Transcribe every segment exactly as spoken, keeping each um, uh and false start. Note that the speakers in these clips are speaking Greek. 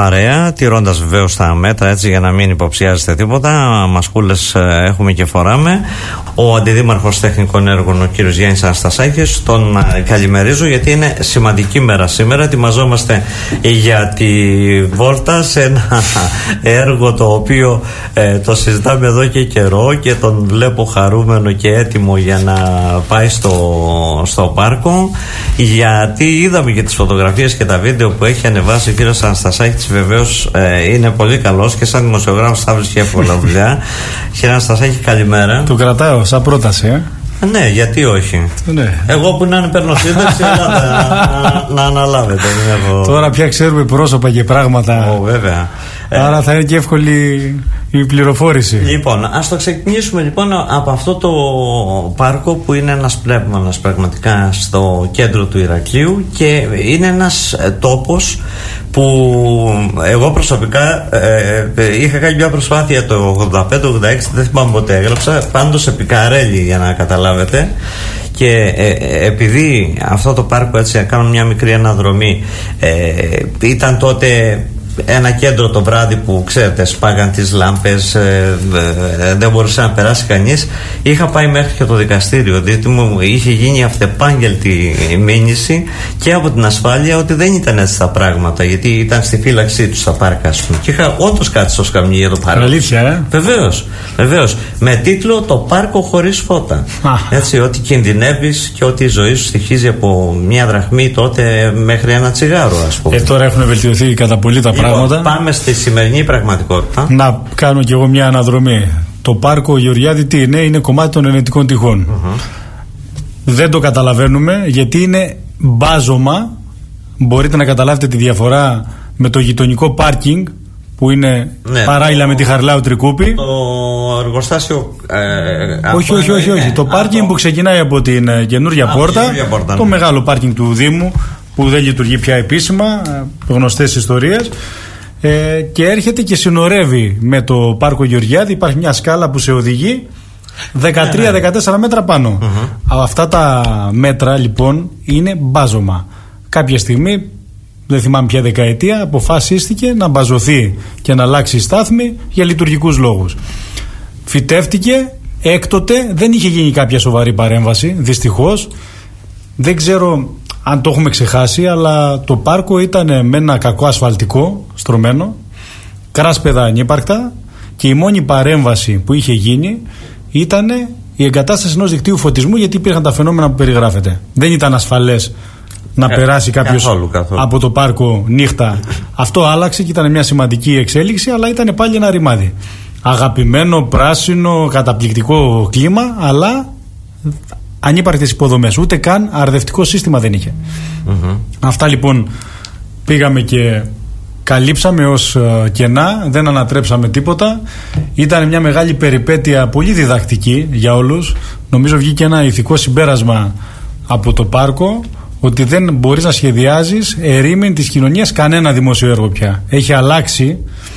παρέα, τηρώντας βεβαίως τα μέτρα, έτσι, για να μην υποψιάζεται τίποτα. Μασκούλες έχουμε και φοράμε. Ο Αντιδήμαρχος Τεχνικών Έργων, ο κύριος Γιάννης Αναστασάκης, τον καλημερίζω, γιατί είναι σημαντική μέρα σήμερα. Ετοιμαζόμαστε για τη βόλτα σε ένα έργο το οποίο ε, το συζητάμε εδώ και καιρό και τον βλέπω χαρούμενο και έτοιμο για να πάει στο, στο πάρκο, γιατί είδαμε και τις φωτογραφίες και τα βίντεο που έχει ανεβάσει ο κύριος Αναστασάκης. Βεβαίως ε, είναι πολύ καλός και σαν δημοσιογράφος θα βρίσκει εύκολα δουλειά. Κύριε Αναστασάκη, καλημέρα. Το κρατάω σαν πρόταση, ε. Ναι, γιατί όχι. Ναι. Εγώ που να είναι παίρνω σύνταξη, να, να, να αναλάβετε. Έχω... Τώρα πια ξέρουμε πρόσωπα και πράγματα. Ω, βέβαια. Άρα ε, θα είναι και εύκολη η πληροφόρηση. Λοιπόν, ας το ξεκινήσουμε λοιπόν από αυτό το πάρκο που είναι ένας πνεύμονας πραγματικά στο κέντρο του Ηρακλείου και είναι ένας τόπος που εγώ προσωπικά ε, είχα κάνει μια προσπάθεια το ογδόντα πέντε ογδόντα έξι, δεν θυμάμαι ποτέ έγραψα, πάντως σε Πικαρέλη, για να καταλάβετε. Και ε, επειδή αυτό το πάρκο, έτσι, να κάνω μια μικρή αναδρομή, ε, ήταν τότε ένα κέντρο το βράδυ που, ξέρετε, σπάγαν τις λάμπες, ε, ε, δεν μπορούσε να περάσει κανείς. Είχα πάει μέχρι και το δικαστήριο, διότι μου είχε γίνει αυτεπάγγελτη μήνυση και από την ασφάλεια ότι δεν ήταν έτσι τα πράγματα, γιατί ήταν στη φύλαξή του στα πάρκα, ας πούμε. Και είχα όντως κάτι στο σκαμνί για το πάρκο. Αλήθεια, ε? Βεβαίως, βεβαίως. Με τίτλο «Το πάρκο χωρίς φώτα». Έτσι, ότι κινδυνεύεις και ότι η ζωή σου στοιχίζει από μια δραχμή τότε μέχρι ένα τσιγάρο, ας πούμε. Ε, τώρα έχουν βελτιωθεί κατά πολύ τα πράγματα. Λοιπόν, πάμε στη σημερινή πραγματικότητα. Να κάνω κι εγώ μια αναδρομή. Το πάρκο Γεωργιάδη τι είναι? Είναι κομμάτι των ενετικών τυχών. Mm-hmm. Δεν το καταλαβαίνουμε γιατί είναι μπάζωμα. Μπορείτε να καταλάβετε τη διαφορά με το γειτονικό πάρκινγκ που είναι, ναι, παράλληλα το, με τη Χαρλάου Τρικούπη. Το εργοστάσιο. Ε, όχι, όχι, όχι, όχι. Το πάρκινγκ που ξεκινάει από την καινούργια πόρτα. πόρτα το ναι. μεγάλο πάρκινγκ του Δήμου που δεν λειτουργεί πια επίσημα, γνωστές ιστορίες, ε, και έρχεται και συνορεύει με το πάρκο Γεωργιάδη. Υπάρχει μια σκάλα που σε οδηγεί δεκατρία δεκατέσσερα μέτρα πάνω. Mm-hmm. Αυτά τα μέτρα λοιπόν είναι μπάζωμα. Κάποια στιγμή, δεν θυμάμαι ποια δεκαετία, αποφασίστηκε να μπαζωθεί και να αλλάξει η στάθμη για λειτουργικούς λόγους. Φυτεύτηκε, έκτοτε δεν είχε γίνει κάποια σοβαρή παρέμβαση, δυστυχώς. Δεν ξέρω αν το έχουμε ξεχάσει, αλλά το πάρκο ήταν με ένα κακό ασφαλτικό στρωμένο, κράσπεδα ανύπαρκτα, και η μόνη παρέμβαση που είχε γίνει ήταν η εγκατάσταση ενός δικτύου φωτισμού, γιατί υπήρχαν τα φαινόμενα που περιγράφεται. Δεν ήταν ασφαλές να ε, περάσει κάποιος καθόλου, καθόλου. από το πάρκο νύχτα. Αυτό άλλαξε και ήταν μια σημαντική εξέλιξη, αλλά ήταν πάλι ένα ρημάδι. Αγαπημένο, πράσινο, καταπληκτικό κλίμα, αλλά ανύπαρκτες υποδομές, ούτε καν αρδευτικό σύστημα δεν είχε. Mm-hmm. Αυτά λοιπόν πήγαμε και καλύψαμε ως uh, κενά, δεν ανατρέψαμε τίποτα. Ήταν μια μεγάλη περιπέτεια, πολύ διδακτική για όλους. Νομίζω βγήκε ένα ηθικό συμπέρασμα από το πάρκο, ότι δεν μπορείς να σχεδιάζεις ερήμην της κοινωνίας κανένα δημόσιο έργο πια. Έχει αλλάξει,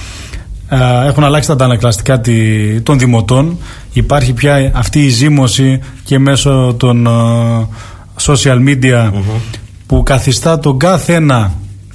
uh, έχουν αλλάξει τα αντανακλαστικά των δημοτών. Υπάρχει πια αυτή η ζήμωση και μέσω των uh, social media, mm-hmm. που καθιστά τον κάθε ένα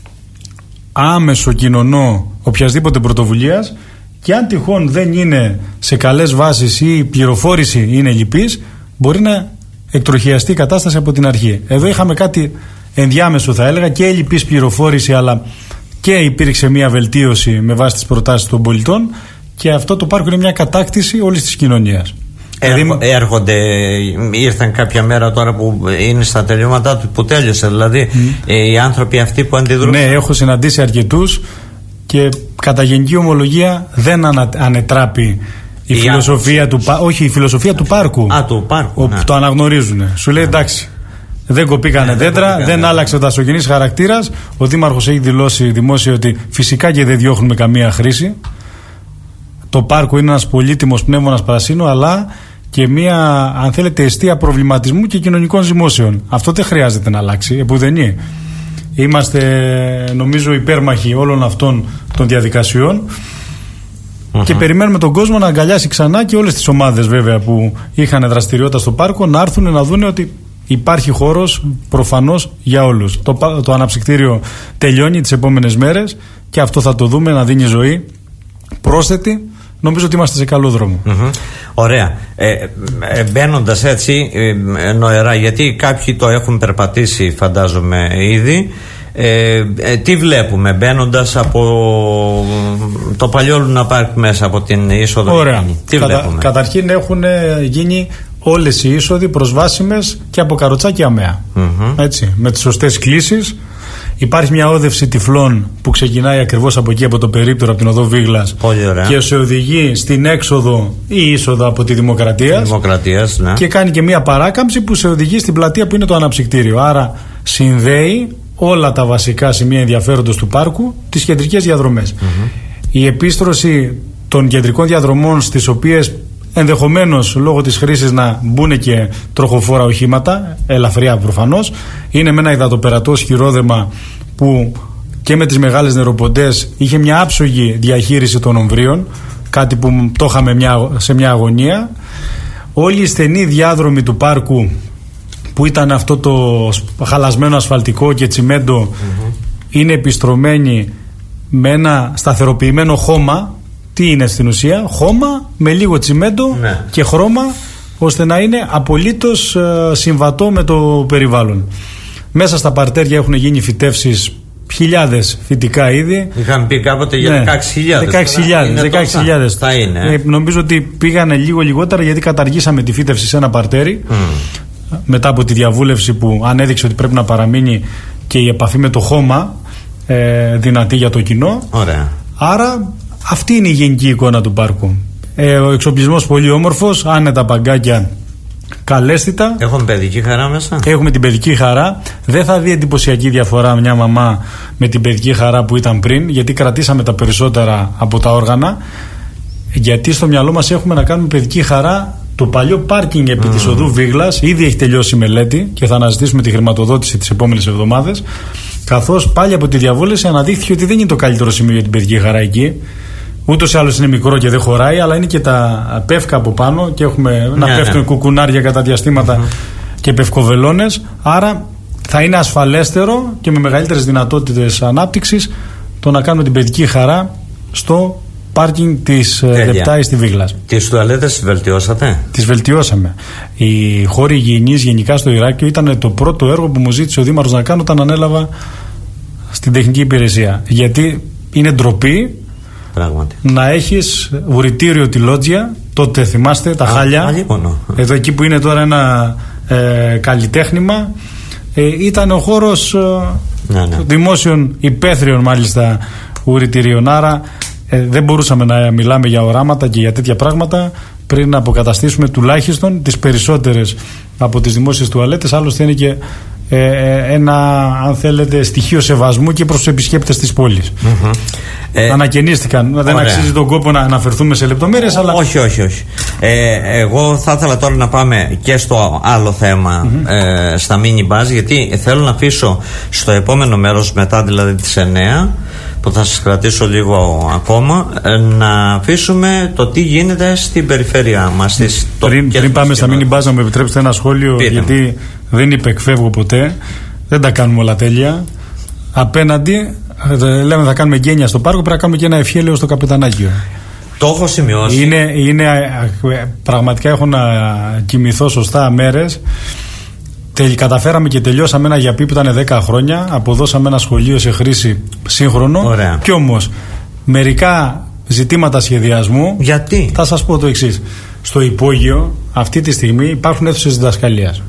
άμεσο κοινωνό οποιασδήποτε πρωτοβουλίας, και αν τυχόν δεν είναι σε καλές βάσεις ή η πληροφόρηση είναι λυπής, μπορεί να εκτροχιαστεί η κατάσταση από την αρχή. Εδώ είχαμε κάτι ενδιάμεσο, θα έλεγα, και λυπής πληροφόρηση, αλλά και υπήρξε μια βελτίωση με βάση τις προτάσεις των πολιτών, και αυτό το πάρκο είναι μια κατάκτηση όλης της κοινωνίας. Έρχο, έρχονται, ήρθαν κάποια μέρα τώρα που είναι στα τελειώματά του, που τέλειωσε δηλαδή, mm. οι άνθρωποι αυτοί που αντιδρούν. Ναι, έχω συναντήσει αρκετούς και κατά γενική ομολογία δεν ανα, ανετράπει η, η φιλοσοφία του, όχι, η φιλοσοφία του πάρκου. Α, του πάρκου, όπου ναι. το αναγνωρίζουν. Σου λέει εντάξει, δεν κοπήκανε ναι, δέντρα, δεν, κοπήκανε. δεν άλλαξε ο δασογενής χαρακτήρας. Ο Δήμαρχος έχει δηλώσει δημόσια ότι φυσικά και δεν διώχνουμε καμία χρήση. Το πάρκο είναι ένας πολύτιμος πνεύμονας πρασίνου, αλλά και μια, αν θέλετε, αιστεία προβληματισμού και κοινωνικών ζυμώσεων. Αυτό δεν χρειάζεται να αλλάξει, επουδενή. Είμαστε, νομίζω, υπέρμαχοι όλων αυτών των διαδικασιών, uh-huh. και περιμένουμε τον κόσμο να αγκαλιάσει ξανά, και όλες τις ομάδες βέβαια που είχαν δραστηριότητα στο πάρκο να έρθουν να δουν ότι υπάρχει χώρος προφανώς για όλους. Το, το αναψυκτήριο τελειώνει τις επόμενες μέρες και αυτό θα το δούμε να δίνει ζωή πρόσθετη. Νομίζω ότι είμαστε σε καλό δρόμο. Mm-hmm. Ωραία. Ε, ε, μπαίνοντας έτσι ε, νοερά, γιατί κάποιοι το έχουν περπατήσει φαντάζομαι ήδη, ε, ε, τι βλέπουμε μπαίνοντας από το παλιό Λούνα Πάρκ μέσα από την είσοδο? Ωραία. Τι Κατα, βλέπουμε? Καταρχήν έχουν γίνει όλες οι είσοδοι προσβάσιμες και από Καροτσά και Αμαία. Mm-hmm. Έτσι, με τις σωστές κλήσεις. Υπάρχει μια όδευση τυφλών που ξεκινάει ακριβώς από εκεί, από το περίπτερο, από την οδό Βίγλας, και σε οδηγεί στην έξοδο ή είσοδο από τη Δημοκρατίας. Δημοκρατίας, ναι. Και κάνει και μια παράκαμψη που σε οδηγεί στην πλατεία που είναι το αναψυκτήριο. Άρα συνδέει όλα τα βασικά σημεία ενδιαφέροντος του πάρκου, τις κεντρικές διαδρομές. Mm-hmm. Η επίστρωση των κεντρικών διαδρομών, στις οποίες ενδεχομένως λόγω της χρήσης να μπουν και τροχοφόρα οχήματα, ελαφριά προφανώς, είναι με ένα υδατοπερατό σχηρόδεμα που και με τις μεγάλες νεροποντές είχε μια άψογη διαχείριση των ομβρίων, κάτι που το είχαμε μια, σε μια αγωνία. Όλοι οι στενοί διάδρομοι του πάρκου, που ήταν αυτό το χαλασμένο ασφαλτικό και τσιμέντο, mm-hmm. είναι επιστρωμένοι με ένα σταθεροποιημένο χώμα. Τι είναι στην ουσία? Χώμα με λίγο τσιμέντο, ναι. και χρώμα, ώστε να είναι απολύτως ε, συμβατό με το περιβάλλον. Μέσα στα παρτέρια έχουν γίνει φυτεύσεις, χιλιάδες φυτικά είδη. Είχαν πει κάποτε για ναι. δεκαέξι χιλιάδες. δεκαέξι χιλιάδες θα είναι. Ε, νομίζω ότι πήγανε λίγο λιγότερα, γιατί καταργήσαμε τη φύτευση σε ένα παρτέρι mm. μετά από τη διαβούλευση που ανέδειξε ότι πρέπει να παραμείνει και η επαφή με το χώμα ε, δυνατή για το κοινό. Ωραία. Άρα αυτή είναι η γενική εικόνα του πάρκου. Ε, ο εξοπλισμός πολύ όμορφος, άνετα παγκάκια, καλέσθητα. Έχουμε παιδική χαρά μέσα. Έχουμε την παιδική χαρά. Δεν θα δει εντυπωσιακή διαφορά μια μαμά με την παιδική χαρά που ήταν πριν, γιατί κρατήσαμε τα περισσότερα από τα όργανα. Γιατί στο μυαλό μας έχουμε να κάνουμε παιδική χαρά το παλιό πάρκινγκ επί mm. της οδού Βίγλας. Ήδη έχει τελειώσει η μελέτη και θα αναζητήσουμε τη χρηματοδότηση τις επόμενες εβδομάδες. Καθώς πάλι από τη διαβούλευση αναδείχθηκε ότι δεν είναι το καλύτερο σημείο για την παιδική χαρά εκεί. Ούτως ή άλλως είναι μικρό και δεν χωράει, αλλά είναι και τα πεύκα από πάνω και έχουμε να yeah, πέφτουν yeah. κουκουνάρια κατά διαστήματα mm-hmm. και πευκοβελώνες. Άρα θα είναι ασφαλέστερο και με μεγαλύτερες δυνατότητες ανάπτυξης το να κάνουμε την παιδική χαρά στο πάρκινγκ της Δεπτάης στη Βίγλας. Τις τουαλέτες τις βελτιώσατε? Τις βελτιώσαμε. Οι χώροι υγιεινής γενικά στο Ηράκλειο ήταν το πρώτο έργο που μου ζήτησε ο Δήμαρχος να κάνω όταν ανέλαβα στην τεχνική υπηρεσία. Γιατί είναι ντροπή πράγματι να έχεις ουρητήριο τη Λότζια, τότε θυμάστε τα Α, χάλια, αλίμονο. Εδώ εκεί που είναι τώρα ένα ε, καλλιτέχνημα, ε, ήταν ο χώρος ε, ναι, ναι. δημόσιων υπαίθριων μάλιστα ουρητηρίων. Άρα ε, δεν μπορούσαμε να μιλάμε για οράματα και για τέτοια πράγματα πριν να αποκαταστήσουμε τουλάχιστον τις περισσότερες από τις δημόσιες τουαλέτες. Άλλωστε είναι και ε, ένα, αν θέλετε, στοιχείο σεβασμού και προς τους επισκέπτες της πόλης. Mm-hmm. Ε, Ανακαινίστηκαν. Δεν ωραία. Αξίζει τον κόπο να αναφερθούμε σε λεπτομέρειες, αλλά... Όχι, όχι, όχι. Ε, εγώ θα ήθελα τώρα να πάμε και στο άλλο θέμα, mm-hmm. ε, στα mini bus, γιατί θέλω να αφήσω στο επόμενο μέρος, μετά δηλαδή τις εννιά, που θα σας κρατήσω λίγο ακόμα, να αφήσουμε το τι γίνεται στην περιφέρειά μας. Στις πριν πριν πάμε στα mini bus, να μου επιτρέψετε ένα σχόλιο, Πείτε. γιατί δεν υπεκφεύγω ποτέ, δεν τα κάνουμε όλα τέλεια. Απέναντι, λέμε θα κάνουμε γένεια στο πάρκο, πρέπει να κάνουμε και ένα ευχέλαιο στο Καπετανάκιο. Το έχω σημειώσει. Είναι, είναι, πραγματικά έχω να κοιμηθώ σωστά μέρες. Καταφέραμε και τελειώσαμε ένα γιαπί που ήταν δέκα χρόνια. Αποδώσαμε ένα σχολείο σε χρήση σύγχρονο. Ωραία. Κι όμως μερικά ζητήματα σχεδιασμού. Γιατί? Θα σας πω το εξής. Στο υπόγειο αυτή τη στιγμή υπάρχουν αίθουσες διδασκαλίας,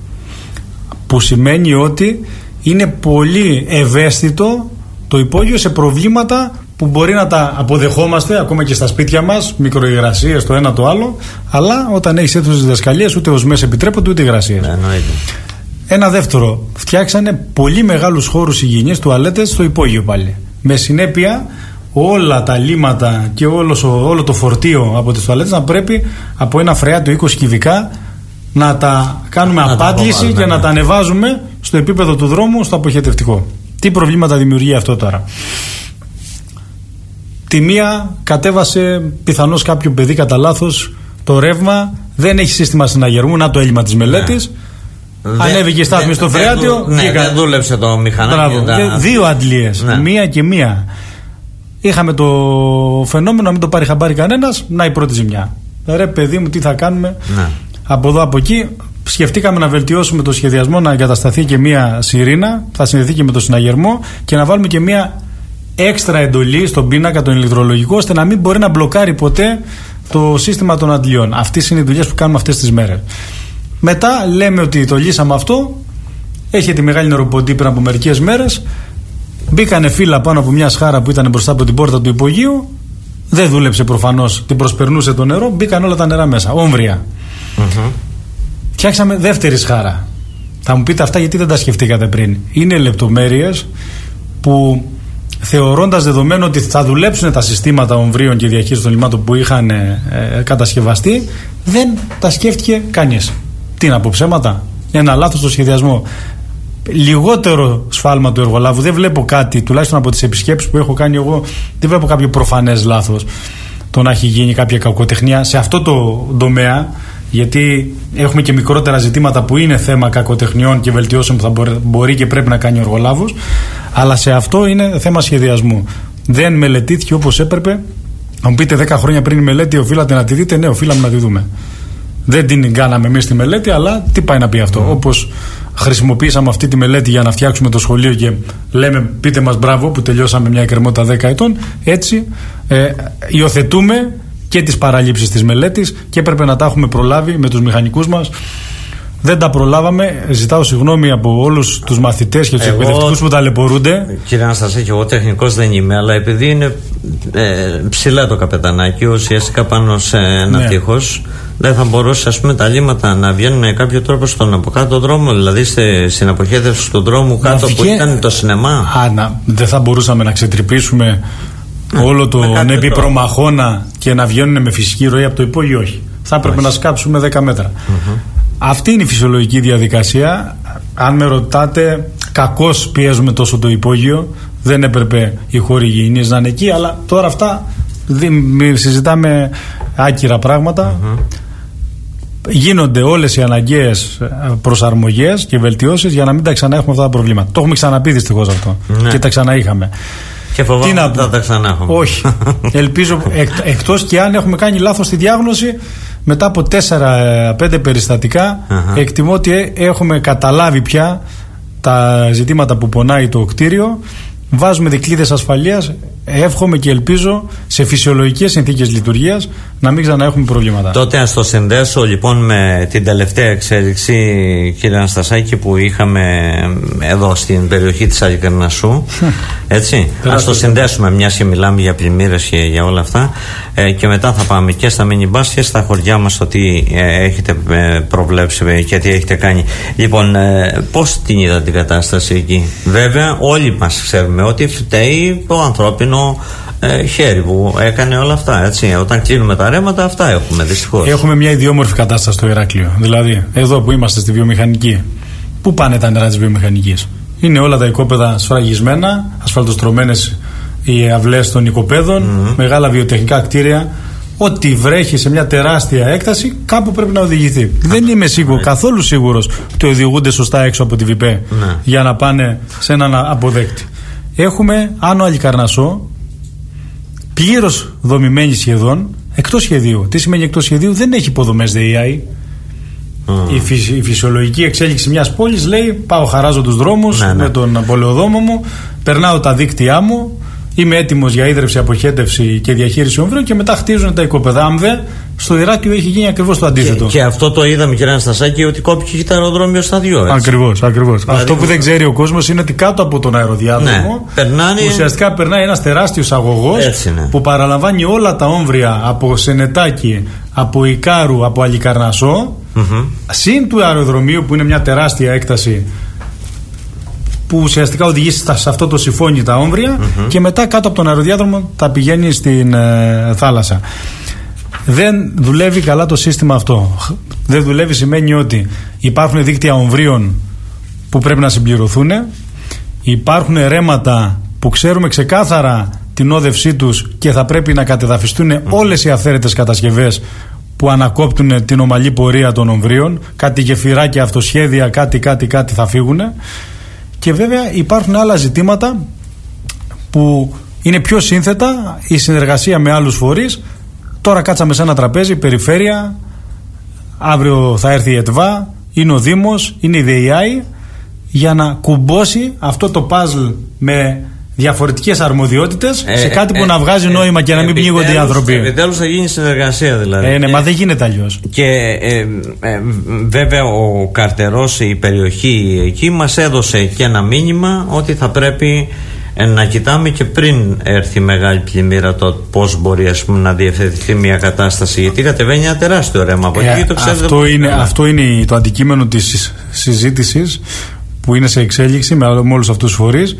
που σημαίνει ότι είναι πολύ ευαίσθητο το υπόγειο σε προβλήματα που μπορεί να τα αποδεχόμαστε ακόμα και στα σπίτια μας, μικροϊγρασίες το ένα το άλλο, αλλά όταν έχεις αίθουσες διδασκαλίας ούτε οσμές επιτρέπονται ούτε υγρασίες. Ναι, ένα δεύτερο, φτιάξανε πολύ μεγάλους χώρους υγιεινής, τουαλέτες στο υπόγειο πάλι. Με συνέπεια όλα τα λίμματα και όλο, όλο το φορτίο από τις τουαλέτες να πρέπει από ένα φρεάτιο είκοσι κυβικά να τα κάνουμε να απάντηση τα και ναι, να ναι. τα ανεβάζουμε στο επίπεδο του δρόμου, στο αποχετευτικό. Τι προβλήματα δημιουργεί αυτό τώρα? Τη μία κατέβασε πιθανώς κάποιο παιδί κατά λάθος το ρεύμα, δεν έχει σύστημα συναγερμού, να το έλλειμμα της μελέτης. Δε, ανέβηκε η στάθμη στο Φρέατιο. Ναι, βγήκα... δεν δούλεψε το μηχανάκι. Τα... Δύο αντλίες. Ναι. Μία και μία. Είχαμε το φαινόμενο να μην το πάρει χαμπάρι κανένας. Να η πρώτη ζημιά. Ρε παιδί μου, τι θα κάνουμε. Ναι. Από εδώ από εκεί. Σκεφτήκαμε να βελτιώσουμε το σχεδιασμό, να εγκατασταθεί και μία σιρήνα. Θα συνδεθεί και με το συναγερμό. Και να βάλουμε και μία έξτρα εντολή στον πίνακα, τον ηλεκτρολογικό, ώστε να μην μπορεί να μπλοκάρει ποτέ το σύστημα των αντλιών. Αυτές είναι οι δουλειές που κάνουμε αυτές τις μέρες. Μετά λέμε ότι το λύσαμε αυτό. Έχει τη μεγάλη νεροποντή πριν από μερικές μέρες. Μπήκανε φύλλα πάνω από μια σχάρα που ήταν μπροστά από την πόρτα του υπογείου. Δεν δούλεψε προφανώς, την προσπερνούσε το νερό. Μπήκαν όλα τα νερά μέσα. Όμβρια. Mm-hmm. Φτιάξαμε δεύτερη σχάρα. Θα μου πείτε αυτά γιατί δεν τα σκεφτήκατε πριν. Είναι λεπτομέρειες που, θεωρώντας δεδομένο ότι θα δουλέψουν τα συστήματα ομβρίων και διαχείρισης των λιμάτων που είχαν ε, ε, κατασκευαστεί, δεν τα σκέφτηκε κανείς. Τι να πω, ψέματα. Ένα λάθος στο σχεδιασμό. Λιγότερο σφάλμα του εργολάβου. Δεν βλέπω κάτι, τουλάχιστον από τις επισκέψεις που έχω κάνει εγώ, δεν βλέπω κάποιο προφανές λάθος. Το να έχει γίνει κάποια κακοτεχνία σε αυτό το τομέα, γιατί έχουμε και μικρότερα ζητήματα που είναι θέμα κακοτεχνιών και βελτιώσεων που θα μπορεί, μπορεί και πρέπει να κάνει ο εργολάβος, αλλά σε αυτό είναι θέμα σχεδιασμού. Δεν μελετήθηκε όπως έπρεπε. Αν μου πείτε δέκα χρόνια πριν η μελέτη οφείλατε να τη δείτε, ναι, οφείλαμε να τη δούμε. Δεν την κάναμε εμείς τη μελέτη, αλλά τι πάει να πει αυτό. Mm. Όπως χρησιμοποίησαμε αυτή τη μελέτη για να φτιάξουμε το σχολείο και λέμε πείτε μας μπράβο που τελειώσαμε μια εκκρεμότητα δέκα ετών, έτσι ε, υιοθετούμε και τις παραλήψεις της μελέτης και έπρεπε να τα έχουμε προλάβει με τους μηχανικούς μας. Δεν τα προλάβαμε. Ζητάω συγγνώμη από όλους τους μαθητές και τους εκπαιδευτικούς που ταλαιπωρούνται. Κύριε Αναστασάκη, εγώ τεχνικός δεν είμαι, αλλά επειδή είναι ε, ψηλά το καπετανάκι, ουσιαστικά πάνω σε ένα ναι. τείχος, δεν θα μπορούσε, ας πούμε, τα λίμματα να βγαίνουν με κάποιο τρόπο στον από κάτω δρόμο, δηλαδή σε, στην αποχέτευση του δρόμου κάτω βγε... που ήταν το σινεμά. Α, να, δεν θα μπορούσαμε να ξετρυπήσουμε ναι, όλο τον επιπρομαχώνα και να βγαίνουν με φυσική ροή από το υπόγειο, όχι. Θα έπρεπε να σκάψουμε δέκα μέτρα. Mm-hmm. Αυτή είναι η φυσιολογική διαδικασία. Αν με ρωτάτε, κακώς πιέζουμε τόσο το υπόγειο. Δεν έπρεπε οι χώροι υγιεινής να είναι εκεί, αλλά τώρα αυτά συζητάμε άκυρα πράγματα. Mm-hmm. Γίνονται όλες οι αναγκαίες προσαρμογές και βελτιώσεις για να μην τα ξανά έχουμε αυτά τα προβλήματα. Το έχουμε ξαναπεί δυστυχώς αυτό. Ναι. Και τα ξαναείχαμε. Και φοβάμαι ότι θα τα ξανά έχουμε. Όχι. Ελπίζω, εκ, εκτός και αν έχουμε κάνει λάθος στη διάγνωση, μετά από τέσσερα πέντε περιστατικά, uh-huh. εκτιμώ ότι έχουμε καταλάβει πια τα ζητήματα που πονάει το κτίριο. Βάζουμε δικλείδες ασφαλείας. Εύχομαι και ελπίζω σε φυσιολογικές συνθήκες λειτουργίας να μην ξαναέχουμε προβλήματα. Τότε ας το συνδέσω λοιπόν με την τελευταία εξέλιξη, κύριε Αναστασάκη, που είχαμε εδώ στην περιοχή της Αλικαρνασσού. Έτσι. Ας το συνδέσουμε, μιας και μιλάμε για πλημμύρες και για όλα αυτά. Ε, και μετά θα πάμε και στα μινιμπάς και στα χωριά μας, ότι ε, έχετε ε, προβλέψει και τι έχετε κάνει. Λοιπόν, ε, πώς την είδα την κατάσταση εκεί? Βέβαια, όλοι μας ξέρουμε ότι φταίει το ανθρώπινο ε, χέρι που έκανε όλα αυτά. Έτσι. Όταν κλείνουμε τα ρέματα, αυτά έχουμε δυστυχώς. Έχουμε μια ιδιόμορφη κατάσταση στο Ηράκλειο. Δηλαδή, εδώ που είμαστε στη βιομηχανική, πού πάνε τα νερά της βιομηχανικής? Είναι όλα τα οικόπεδα σφραγισμένα, ασφαλτοστρωμένες οι αυλές των οικοπαίδων, mm-hmm. μεγάλα βιοτεχνικά κτίρια. Ό,τι βρέχει σε μια τεράστια έκταση, κάπου πρέπει να οδηγηθεί. Mm-hmm. Δεν είμαι σίγουρο, mm-hmm. καθόλου σίγουρος ότι οδηγούνται σωστά έξω από τη ΒΙΠΕ mm-hmm. για να πάνε σε έναν αποδέκτη. Έχουμε Άνω Αλικαρνασσό, πλήρως δομημένη σχεδόν, εκτός σχεδίου. Τι σημαίνει εκτός σχεδίου? Δεν έχει υποδομές ΔΕΙΑΗ. Mm. Η, φυσι, η φυσιολογική εξέλιξη μιας πόλης λέει: πάω, χαράζω τους δρόμους ναι, ναι. με τον πολεοδόμο μου, περνάω τα δίκτυά μου, είμαι έτοιμος για ίδρυυση, αποχέτευση και διαχείριση ομβρίων και μετά χτίζουν τα οικόπεδα. Αν δε, στο Ηράκλειο έχει γίνει ακριβώς το αντίθετο. Και, και αυτό το είδαμε, κύριε Αναστασάκη, ότι κόπηκε και το αεροδρόμιο στα δυο. Ακριβώς, ακριβώς. Δηλαδή, αυτό που δεν ξέρει ο κόσμος είναι ότι κάτω από τον αεροδιάδρομο ναι, περνάνε... ουσιαστικά περνάει ένας τεράστιος αγωγός ναι. που παραλαμβάνει όλα τα όμβρια από Σενετάκι, από Ικάρου, από Αλικαρνασσό, mm-hmm. συν του αεροδρομίου που είναι μια τεράστια έκταση που ουσιαστικά οδηγεί σε αυτό το συμφώνι τα όμβρια mm-hmm. και μετά κάτω από τον αεροδιάδρομο τα πηγαίνει στην ε, θάλασσα. Δεν δουλεύει καλά το σύστημα αυτό. Δεν δουλεύει σημαίνει ότι υπάρχουν δίκτυα ομβρίων που πρέπει να συμπληρωθούν, υπάρχουν ρέματα που ξέρουμε ξεκάθαρα την όδευσή τους και θα πρέπει να κατεδαφιστούν mm-hmm. όλες οι αυθαίρετες κατασκευές που ανακόπτουν την ομαλή πορεία των ομβρίων. Κάτι γεφυράκια, αυτοσχέδια, κάτι, κάτι, κάτι θα φύγουν. Και βέβαια υπάρχουν άλλα ζητήματα που είναι πιο σύνθετα, η συνεργασία με άλλους φορείς. Τώρα κάτσαμε σε ένα τραπέζι, περιφέρεια, αύριο θα έρθει η ΕΤΒΑ, είναι ο Δήμος, είναι η ΔΕΙΑΗ, για να κουμπώσει αυτό το παζλ με διαφορετικές αρμοδιότητες ε, σε κάτι που ε, να βγάζει ε, νόημα και να μην πνίγονται οι άνθρωποι. Επιτέλους θα γίνει συνεργασία δηλαδή. Ε, ναι, ε, μα δεν γίνεται αλλιώς. Και ε, ε, βέβαια ο Καρτερός, η περιοχή εκεί, μας έδωσε και ένα μήνυμα ότι θα πρέπει να κοιτάμε και πριν έρθει η μεγάλη πλημμύρα το πώς μπορεί, ας πούμε, να διευθετηθεί μια κατάσταση, γιατί κατεβαίνει ένα τεράστιο ρέμα από εκεί. Το ξέρετε, αυτό, είναι, αυτό είναι το αντικείμενο της συζήτησης που είναι σε εξέλιξη με όλους αυτούς τους φορείς.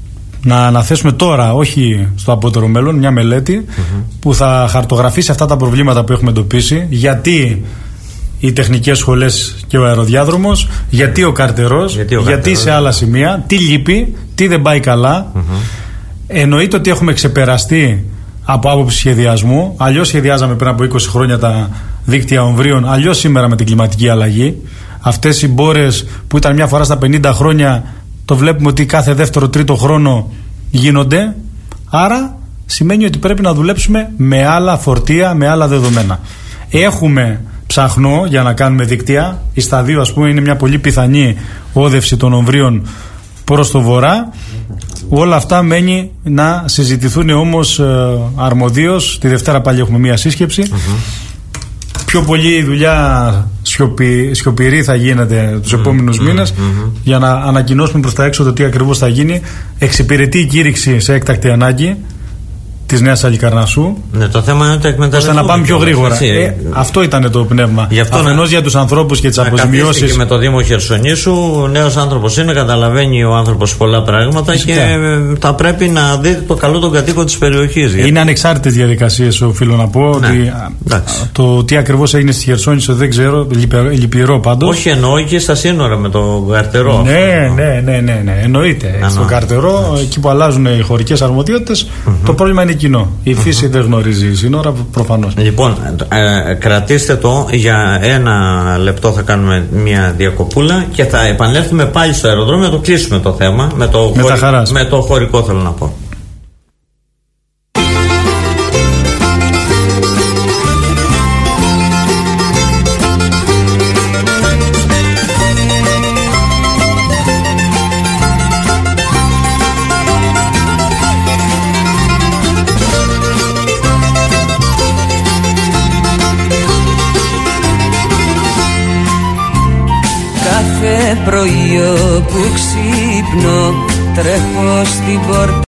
Να αναθέσουμε τώρα, όχι στο απότερο μέλλον, μια μελέτη mm-hmm. που θα χαρτογραφήσει αυτά τα προβλήματα που έχουμε εντοπίσει. Γιατί οι τεχνικές σχολές και ο αεροδιάδρομος, γιατί ο Καρτερός, γιατί, ο γιατί Καρτερός, σε άλλα σημεία, τι λείπει, τι δεν πάει καλά. Mm-hmm. Εννοείται ότι έχουμε ξεπεραστεί από άποψη σχεδιασμού. Αλλιώς σχεδιάζαμε πριν από είκοσι χρόνια τα δίκτυα ομβρίων, αλλιώς σήμερα με την κλιματική αλλαγή. Αυτές οι μπόρες που ήταν μια φορά στα πενήντα χρόνια, το βλέπουμε ότι κάθε δεύτερο τρίτο χρόνο γίνονται. Άρα σημαίνει ότι πρέπει να δουλέψουμε με άλλα φορτία, με άλλα δεδομένα. Έχουμε ψαχνό για να κάνουμε δίκτυα. Η σταδίο, ας πούμε, είναι μια πολύ πιθανή όδευση των ομβρίων προς το βορρά. Όλα αυτά μένει να συζητηθούν όμως ε, αρμοδίως. Τη Δευτέρα πάλι έχουμε μια σύσκεψη. Mm-hmm. Πιο πολύ δουλειά σιωπη, σιωπηρή θα γίνεται τους mm, επόμενους mm, μήνες mm-hmm. για να ανακοινώσουμε προς τα έξω το τι ακριβώς θα γίνει. Εξυπηρετεί η κήρυξη σε έκτακτη ανάγκη της Νέας Χαλικαρνασσού. Ναι, το θέμα είναι ότι εκμεταλλευτούμε. Ώστε να πάμε πιο γρήγορα. Ε, αυτό ήταν το πνεύμα. Αφενός να... για τους ανθρώπους και τις αποζημιώσεις. Και με το Δήμο Χερσονήσου, ο νέος άνθρωπος είναι, καταλαβαίνει ο άνθρωπος πολλά πράγματα. Φυσικά. Και θα πρέπει να δείτε το καλό των κατοίκων της περιοχής. Είναι γιατί... ανεξάρτητες διαδικασίες, οφείλω να πω. Ναι. Ότι το τι ακριβώς έγινε στη Χερσόνησο δεν ξέρω, λυπηρό πάντως. Όχι, εννοώ και στα σύνορα με το Καρτερό. Ναι, ναι, ναι, ναι, ναι. Εννοείται. Στον Καρτερό, εκεί που αλλάζουν οι χωρικές αρμοδιότητες, το πρόβλημα είναι κοινό. Η φύση mm-hmm. δεν γνωρίζει σύνορα, προφανώς. Λοιπόν, ε, κρατήστε το για ένα λεπτό, θα κάνουμε μια διακοπούλα και θα επανέλθουμε πάλι στο αεροδρόμιο να το κλείσουμε το θέμα. Με το, με χωρι... τα με το χωρικό θέλω να πω. Πρωί που ξύπνω τρέχω στην πόρτα.